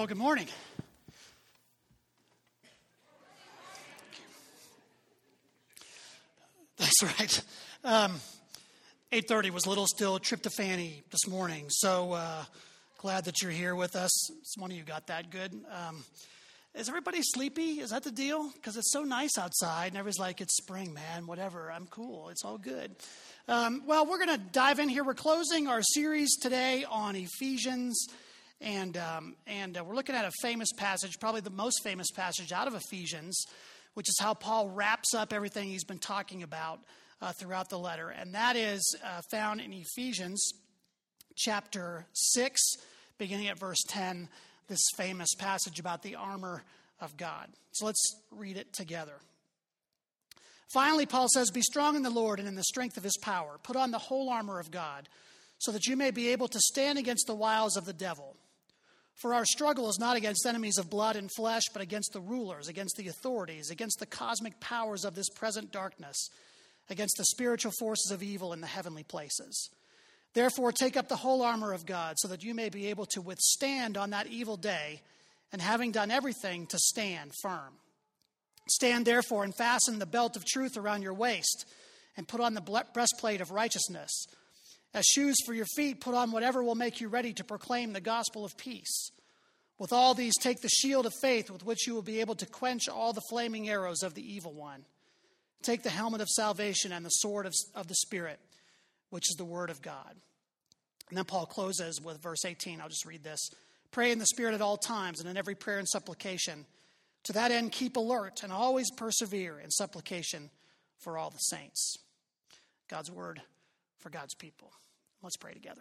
Well, good morning. That's right. 8:30 was a little still tryptophan-y this morning, so glad that you're here with us. One of you got that good. Is everybody sleepy? Is that the deal? Because it's so nice outside, and everybody's like, it's spring, man, whatever. I'm cool. It's all good. Well, we're going to dive in here. We're closing our series today on Ephesians, and we're looking at a famous passage, probably the most famous passage out of Ephesians, which is how Paul wraps up everything he's been talking about throughout the letter. And that is found in Ephesians chapter 6, beginning at verse 10, this famous passage about the armor of God. So let's read it together. Finally, Paul says, "Be strong in the Lord and in the strength of his power. Put on the whole armor of God, so that you may be able to stand against the wiles of the devil. For our struggle is not against enemies of blood and flesh, but against the rulers, against the authorities, against the cosmic powers of this present darkness, against the spiritual forces of evil in the heavenly places. Therefore, take up the whole armor of God, so that you may be able to withstand on that evil day, and having done everything, to stand firm. Stand therefore and fasten the belt of truth around your waist, and put on the breastplate of righteousness. As shoes for your feet, put on whatever will make you ready to proclaim the gospel of peace. With all these, take the shield of faith, with which you will be able to quench all the flaming arrows of the evil one. Take the helmet of salvation and the sword of the Spirit, which is the word of God." And then Paul closes with verse 18. I'll just read this. "Pray in the Spirit at all times, and in every prayer and supplication. To that end, keep alert and always persevere in supplication for all the saints." God's word for God's people. Let's pray together.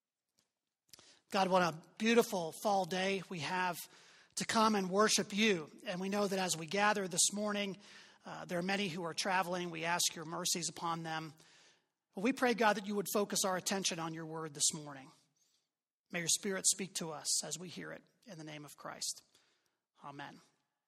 God, what a beautiful fall day we have to come and worship you. And we know that as we gather this morning, there are many who are traveling. We ask your mercies upon them. Well, we pray, God, that you would focus our attention on your word this morning. May your Spirit speak to us as we hear it in the name of Christ. Amen.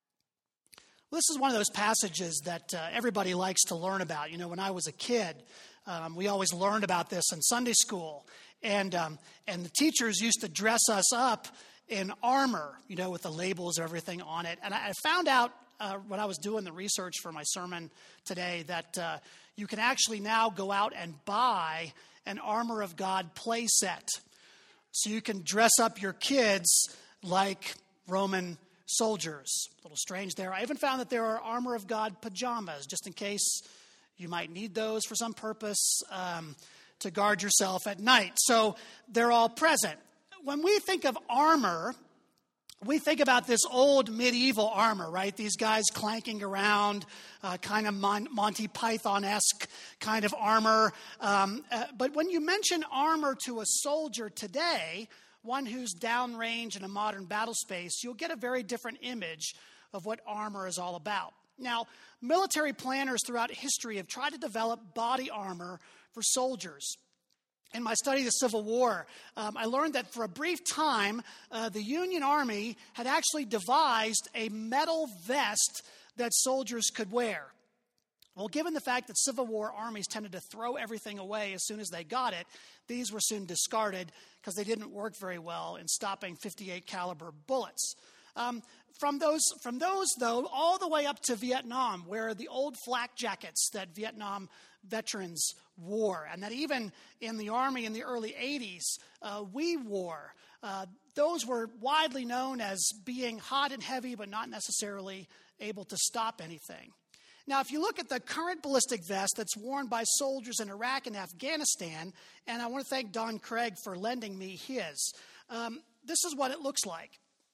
Well, this is one of those passages that everybody likes to learn about. You know, when I was a kid, we always learned about this in Sunday school. And the teachers used to dress us up in armor, you know, with the labels and everything on it. And I found out when I was doing the research for my sermon today that you can actually now go out and buy an Armor of God play set. So you can dress up your kids like Roman soldiers. A little strange there. I even found that there are Armor of God pajamas, just in case you might need those for some purpose to guard yourself at night. So they're all present. When we think of armor, we think about this old medieval armor, right? These guys clanking around, kind of Monty Python-esque kind of armor. But when you mention armor to a soldier today, one who's downrange in a modern battle space, you'll get a very different image of what armor is all about. Now, military planners throughout history have tried to develop body armor for soldiers. In my study of the Civil War, I learned that for a brief time, the Union Army had actually devised a metal vest that soldiers could wear. Well, given the fact that Civil War armies tended to throw everything away as soon as they got it, these were soon discarded because they didn't work very well in stopping .58 caliber bullets. From those, though, all the way up to Vietnam, where the old flak jackets that Vietnam veterans wore, and that even in the Army in the early 80s, we wore. Those were widely known as being hot and heavy, but not necessarily able to stop anything. Now, if you look at the current ballistic vest that's worn by soldiers in Iraq and Afghanistan, and I want to thank Don Craig for lending me his, this is what it looks like.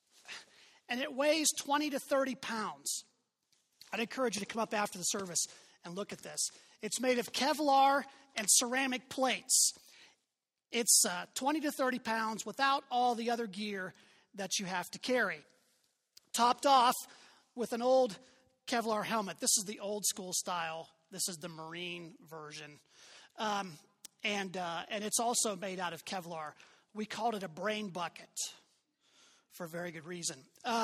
And it weighs 20 to 30 pounds. I'd encourage you to come up after the service and look at this. It's made of Kevlar and ceramic plates. It's 20 to 30 pounds without all the other gear that you have to carry. Topped off with an old Kevlar helmet. This is the old school style. This is the Marine version. And it's also made out of Kevlar. We called it a brain bucket for a very good reason.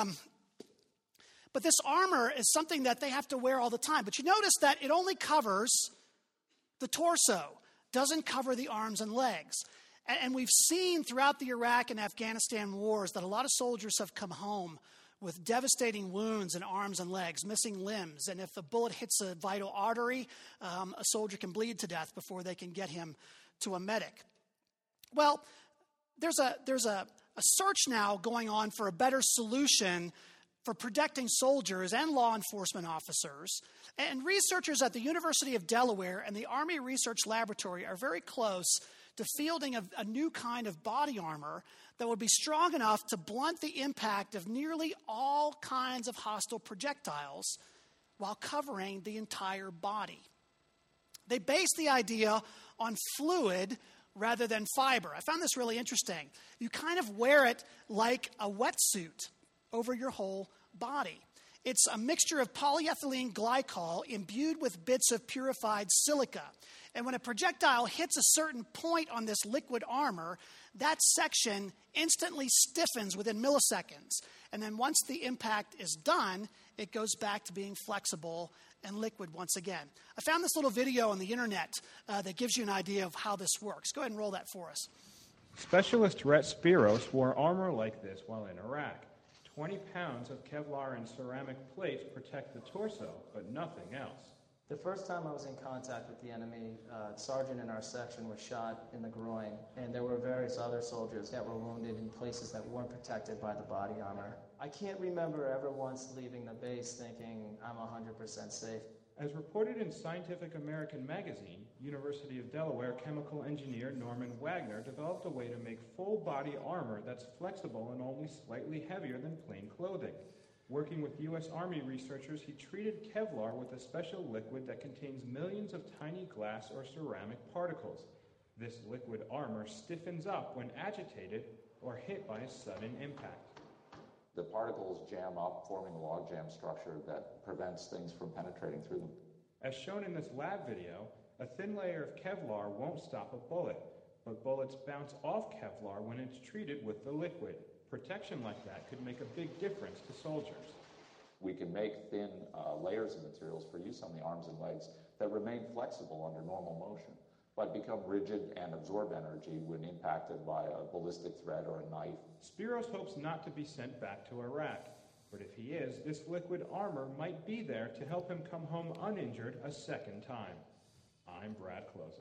But this armor is something that they have to wear all the time. But you notice that it only covers the torso, doesn't cover the arms and legs. And we've seen throughout the Iraq and Afghanistan wars that a lot of soldiers have come home with devastating wounds in arms and legs, missing limbs. And if a bullet hits a vital artery, a soldier can bleed to death before they can get him to a medic. Well, there's a search now going on for a better solution for protecting soldiers and law enforcement officers. And researchers at the University of Delaware and the Army Research Laboratory are very close to fielding a new kind of body armor that would be strong enough to blunt the impact of nearly all kinds of hostile projectiles while covering the entire body. They base the idea on fluid rather than fiber. I found this really interesting. You kind of wear it like a wetsuit over your whole body. It's a mixture of polyethylene glycol imbued with bits of purified silica. And when a projectile hits a certain point on this liquid armor, that section instantly stiffens within milliseconds. And then once the impact is done, it goes back to being flexible and liquid once again. I found this little video on the internet that gives you an idea of how this works. Go ahead and roll that for us. Specialist Rhett Spiros wore armor like this while in Iraq. 20 pounds of Kevlar and ceramic plates protect the torso, but nothing else. The first time I was in contact with the enemy, a sergeant in our section was shot in the groin, and there were various other soldiers that were wounded in places that weren't protected by the body armor. I can't remember ever once leaving the base thinking I'm 100% safe. As reported in Scientific American magazine, University of Delaware chemical engineer Norman Wagner developed a way to make full-body armor that's flexible and only slightly heavier than plain clothing. Working with U.S. Army researchers, he treated Kevlar with a special liquid that contains millions of tiny glass or ceramic particles. This liquid armor stiffens up when agitated or hit by a sudden impact. The particles jam up, forming a logjam structure that prevents things from penetrating through them. As shown in this lab video, a thin layer of Kevlar won't stop a bullet, but bullets bounce off Kevlar when it's treated with the liquid. Protection like that could make a big difference to soldiers. We can make thin layers of materials for use on the arms and legs that remain flexible under normal motion, but become rigid and absorb energy when impacted by a ballistic thread or a knife. Spiros hopes not to be sent back to Iraq, but if he is, this liquid armor might be there to help him come home uninjured a second time. I'm Brad Closa.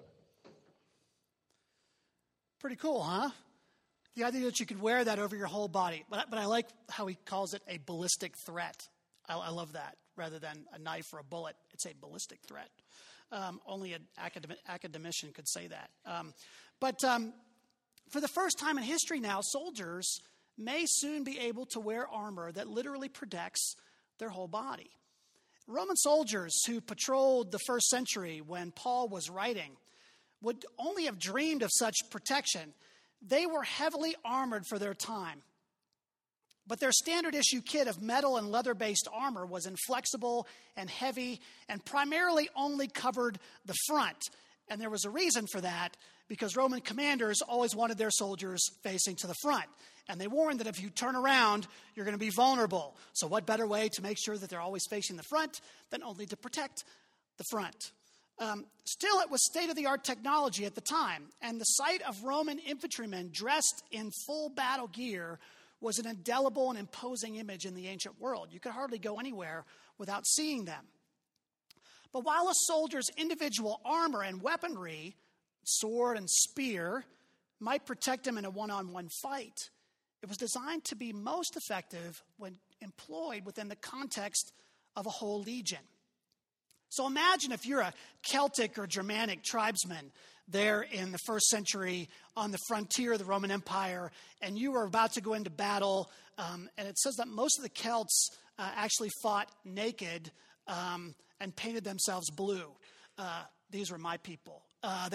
Pretty cool, huh? The idea that you could wear that over your whole body. But I like how he calls it a ballistic threat. I love that. Rather than a knife or a bullet, it's a ballistic threat. Only an academician could say that. But for the first time in history now, soldiers may soon be able to wear armor that literally protects their whole body. Roman soldiers who patrolled the first century when Paul was writing would only have dreamed of such protection. They were heavily armored for their time. But their standard issue kit of metal and leather-based armor was inflexible and heavy and primarily only covered the front. And there was a reason for that, because Roman commanders always wanted their soldiers facing to the front. And they warned that if you turn around, you're going to be vulnerable. So what better way to make sure that they're always facing the front than only to protect the front? Still, it was state-of-the-art technology at the time, and the sight of Roman infantrymen dressed in full battle gear was an indelible and imposing image in the ancient world. You could hardly go anywhere without seeing them. But while a soldier's individual armor and weaponry, sword and spear, might protect him in a one-on-one fight, it was designed to be most effective when employed within the context of a whole legion. So imagine if you're a Celtic or Germanic tribesman there in the first century on the frontier of the Roman Empire, and you were about to go into battle, and it says that most of the Celts actually fought naked and painted themselves blue. These were my people. But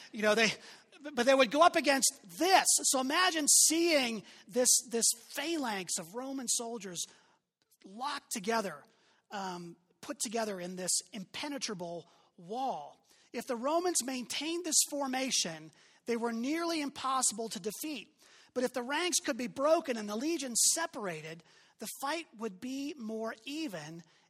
they would go up against this. So imagine seeing this phalanx of Roman soldiers locked together, put together in this impenetrable wall. If the Romans maintained this formation, they were nearly impossible to defeat. But if the ranks could be broken and the legions separated, the fight would be more even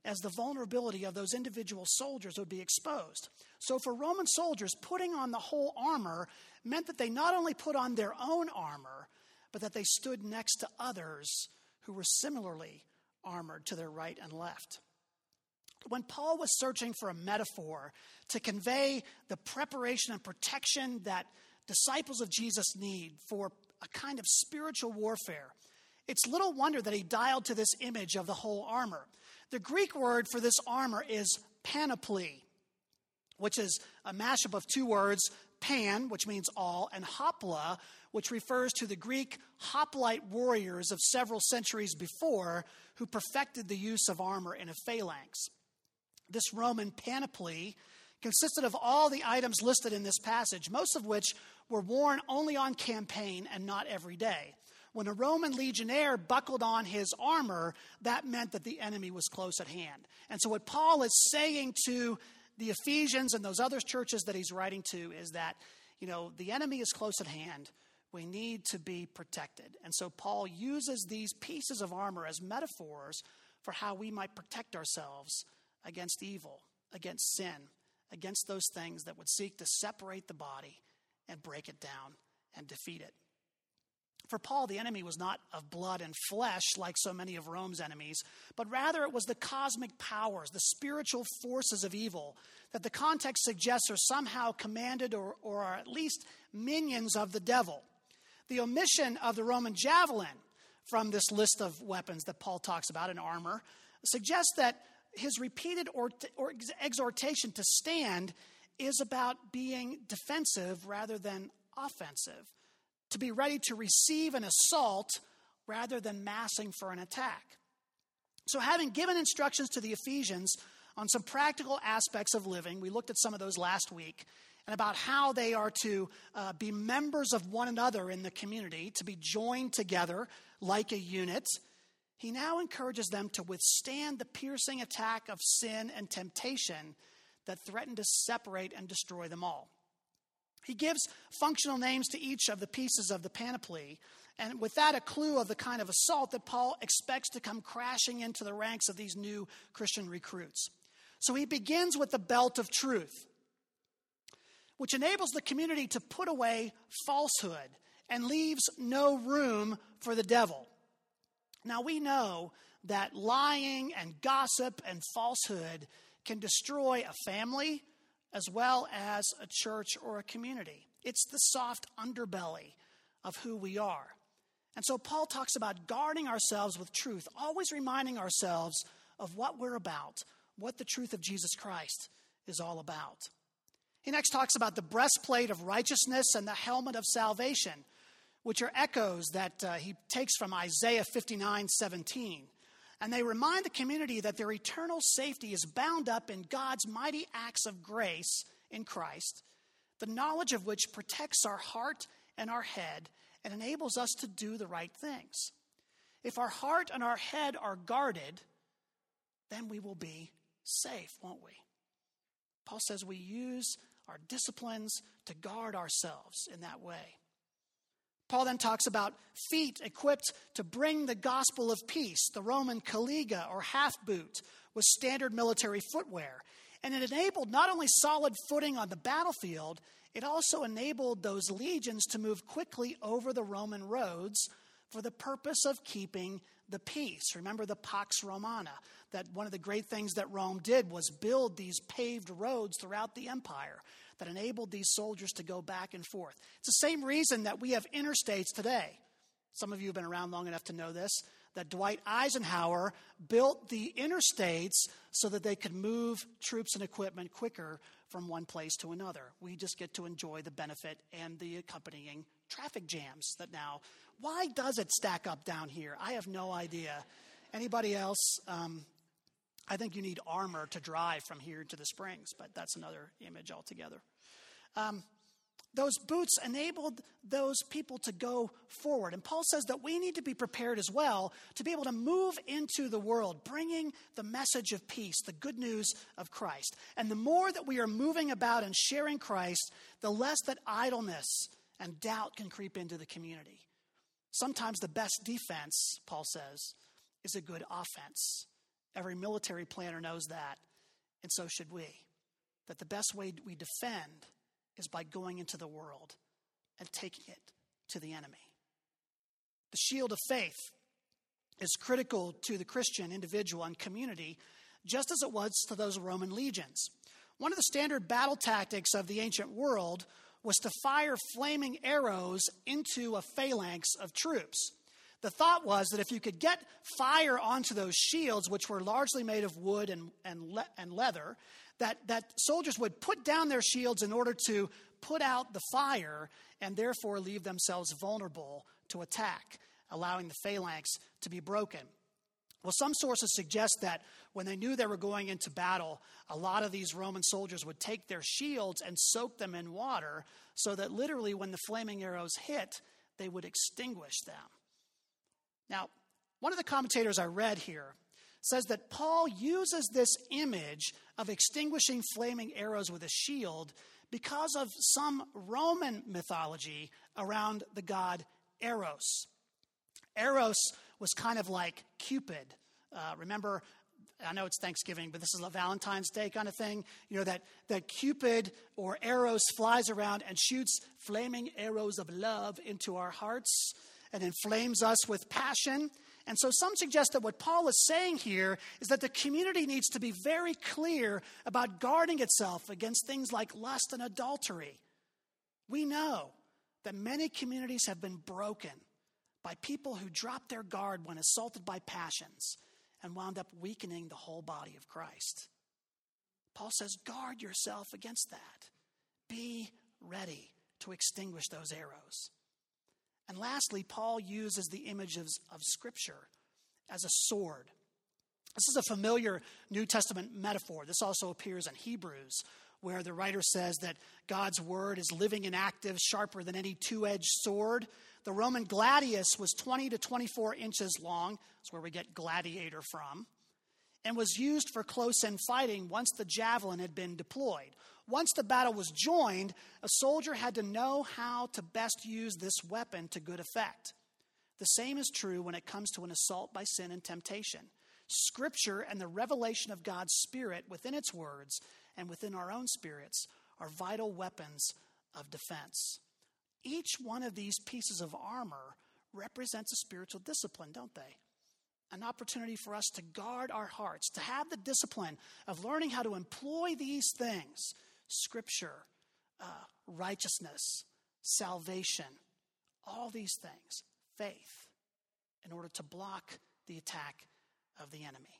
as the vulnerability of those individual soldiers would be exposed. So for Roman soldiers, putting on the whole armor meant that they not only put on their own armor, but that they stood next to others who were similarly armored to their right and left. When Paul was searching for a metaphor to convey the preparation and protection that disciples of Jesus need for a kind of spiritual warfare, it's little wonder that he dialed to this image of the whole armor. The Greek word for this armor is panoply, which is a mashup of two words, pan, which means all, and hopla, which refers to the Greek hoplite warriors of several centuries before who perfected the use of armor in a phalanx. This Roman panoply consisted of all the items listed in this passage, most of which were worn only on campaign and not every day. When a Roman legionnaire buckled on his armor, that meant that the enemy was close at hand. And so what Paul is saying to the Ephesians and those other churches that he's writing to is that, the enemy is close at hand. We need to be protected. And so Paul uses these pieces of armor as metaphors for how we might protect ourselves against evil, against sin, against those things that would seek to separate the body and break it down and defeat it. For Paul, the enemy was not of blood and flesh like so many of Rome's enemies, but rather it was the cosmic powers, the spiritual forces of evil that the context suggests are somehow commanded or are at least minions of the devil. The omission of the Roman javelin from this list of weapons that Paul talks about in armor suggests that his repeated exhortation to stand is about being defensive rather than offensive, to be ready to receive an assault rather than massing for an attack. So having given instructions to the Ephesians on some practical aspects of living, we looked at some of those last week, and about how they are to be members of one another in the community, to be joined together like a unit, he now encourages them to withstand the piercing attack of sin and temptation that threaten to separate and destroy them all. He gives functional names to each of the pieces of the panoply, and with that a clue of the kind of assault that Paul expects to come crashing into the ranks of these new Christian recruits. So he begins with the belt of truth, which enables the community to put away falsehood and leaves no room for the devil. Now we know that lying and gossip and falsehood can destroy a family as well as a church or a community. It's the soft underbelly of who we are. And so Paul talks about guarding ourselves with truth, always reminding ourselves of what we're about, what the truth of Jesus Christ is all about. He next talks about the breastplate of righteousness and the helmet of salvation, which are echoes that he takes from Isaiah 59:17. And they remind the community that their eternal safety is bound up in God's mighty acts of grace in Christ, the knowledge of which protects our heart and our head and enables us to do the right things. If our heart and our head are guarded, then we will be safe, won't we? Paul says we use our disciplines to guard ourselves in that way. Paul then talks about feet equipped to bring the gospel of peace. The Roman caliga or half boot was standard military footwear. And it enabled not only solid footing on the battlefield, it also enabled those legions to move quickly over the Roman roads for the purpose of keeping the peace. Remember the Pax Romana, that one of the great things that Rome did was build these paved roads throughout the empire that enabled these soldiers to go back and forth. It's the same reason that we have interstates today. Some of you have been around long enough to know this, that Dwight Eisenhower built the interstates so that they could move troops and equipment quicker from one place to another. We just get to enjoy the benefit and the accompanying traffic jams that now. Why does it stack up down here? I have no idea. Anybody else? I think you need armor to drive from here to the Springs, but that's another image altogether. Those boots enabled those people to go forward. And Paul says that we need to be prepared as well to be able to move into the world, bringing the message of peace, the good news of Christ. And the more that we are moving about and sharing Christ, the less that idleness and doubt can creep into the community. Sometimes the best defense, Paul says, is a good offense. Every military planner knows that, and so should we. That the best way we defend is by going into the world and taking it to the enemy. The shield of faith is critical to the Christian individual and community, just as it was to those Roman legions. One of the standard battle tactics of the ancient world was to fire flaming arrows into a phalanx of troops. The thought was that if you could get fire onto those shields, which were largely made of wood and leather, that soldiers would put down their shields in order to put out the fire and therefore leave themselves vulnerable to attack, allowing the phalanx to be broken. Well, some sources suggest that when they knew they were going into battle, a lot of these Roman soldiers would take their shields and soak them in water so that literally when the flaming arrows hit, they would extinguish them. Now, one of the commentators I read here says that Paul uses this image of extinguishing flaming arrows with a shield because of some Roman mythology around the god Eros. Eros was kind of like Cupid. Remember, I know it's Thanksgiving, but this is a Valentine's Day kind of thing. You know, that Cupid or Eros flies around and shoots flaming arrows of love into our hearts and inflames us with passion. And so some suggest that what Paul is saying here is that the community needs to be very clear about guarding itself against things like lust and adultery. We know that many communities have been broken by people who dropped their guard when assaulted by passions and wound up weakening the whole body of Christ. Paul says, guard yourself against that. Be ready to extinguish those arrows. And lastly, Paul uses the image of Scripture as a sword. This is a familiar New Testament metaphor. This also appears in Hebrews, where the writer says that God's word is living and active, sharper than any two-edged sword. The Roman gladius was 20 to 24 inches long. That's where we get gladiator from. And was used for close-in fighting once the javelin had been deployed. Once the battle was joined, a soldier had to know how to best use this weapon to good effect. The same is true when it comes to an assault by sin and temptation. Scripture and the revelation of God's Spirit within its words and within our own spirits are vital weapons of defense. Each one of these pieces of armor represents a spiritual discipline, don't they? An opportunity for us to guard our hearts, to have the discipline of learning how to employ these things: Scripture, righteousness, salvation, all these things, faith, in order to block the attack of the enemy.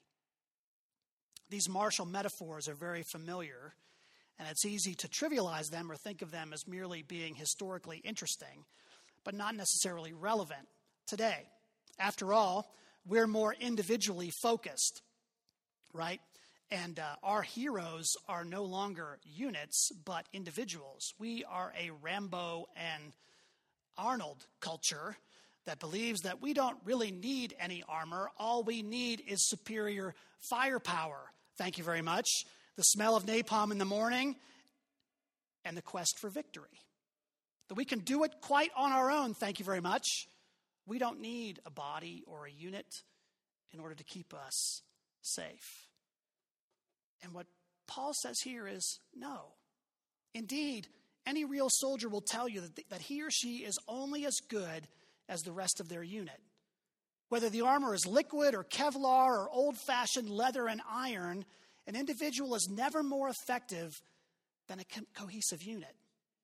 These martial metaphors are very familiar, and it's easy to trivialize them or think of them as merely being historically interesting, but not necessarily relevant today. After all, we're more individually focused, right? And our heroes are no longer units, but individuals. We are a Rambo and Arnold culture that believes that we don't really need any armor. All we need is superior firepower. Thank you very much. The smell of napalm in the morning and the quest for victory. That we can do it quite on our own, thank you very much. We don't need a body or a unit in order to keep us safe. And what Paul says here is no. Indeed, any real soldier will tell you that he or she is only as good as the rest of their unit. Whether the armor is liquid or Kevlar or old-fashioned leather and iron, an individual is never more effective than a cohesive unit.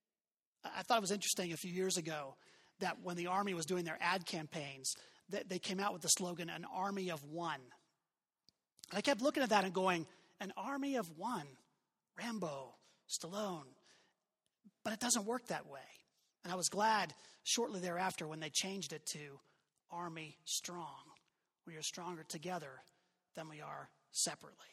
I thought it was interesting a few years ago that when the Army was doing their ad campaigns, they came out with the slogan, "An army of one." And I kept looking at that and going, an army of one, Rambo, Stallone. But it doesn't work that way. And I was glad shortly thereafter when they changed it to Army Strong. We are stronger together than we are separately.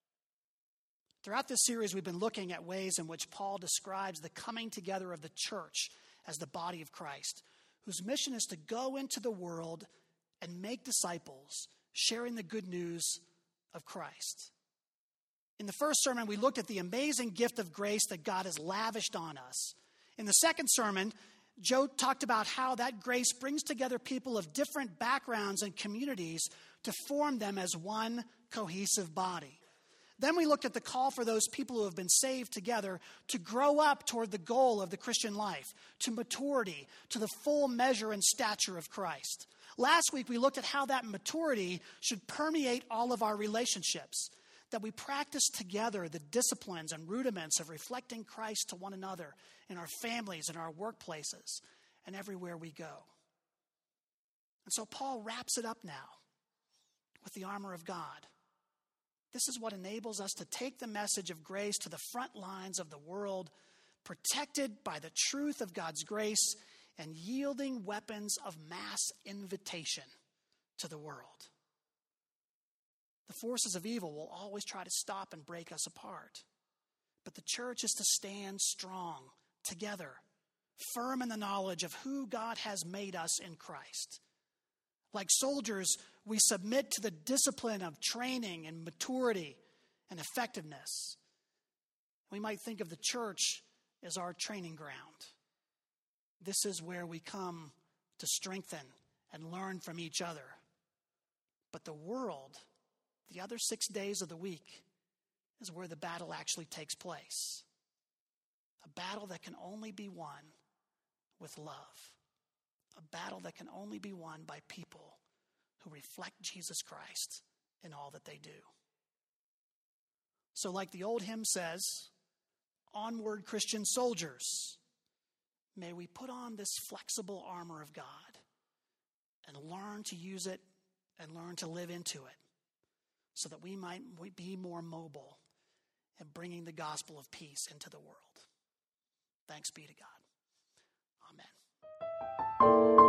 Throughout this series, we've been looking at ways in which Paul describes the coming together of the church as the body of Christ, whose mission is to go into the world and make disciples, sharing the good news of Christ. In the first sermon, we looked at the amazing gift of grace that God has lavished on us. In the second sermon, Joe talked about how that grace brings together people of different backgrounds and communities to form them as one cohesive body. Then we looked at the call for those people who have been saved together to grow up toward the goal of the Christian life, to maturity, to the full measure and stature of Christ. Last week, we looked at how that maturity should permeate all of our relationships, that we practice together the disciplines and rudiments of reflecting Christ to one another in our families, in our workplaces, and everywhere we go. And so Paul wraps it up now with the armor of God. This is what enables us to take the message of grace to the front lines of the world, protected by the truth of God's grace and yielding weapons of mass invitation to the world. The forces of evil will always try to stop and break us apart. But the church is to stand strong, together, firm in the knowledge of who God has made us in Christ. Like soldiers, we submit to the discipline of training and maturity and effectiveness. We might think of the church as our training ground. This is where we come to strengthen and learn from each other. But the world, the other 6 days of the week, is where the battle actually takes place. A battle that can only be won with love. A battle that can only be won by people who reflect Jesus Christ in all that they do. So like the old hymn says, onward Christian soldiers, may we put on this flexible armor of God and learn to use it and learn to live into it so that we might be more mobile in bringing the gospel of peace into the world. Thanks be to God. Amen.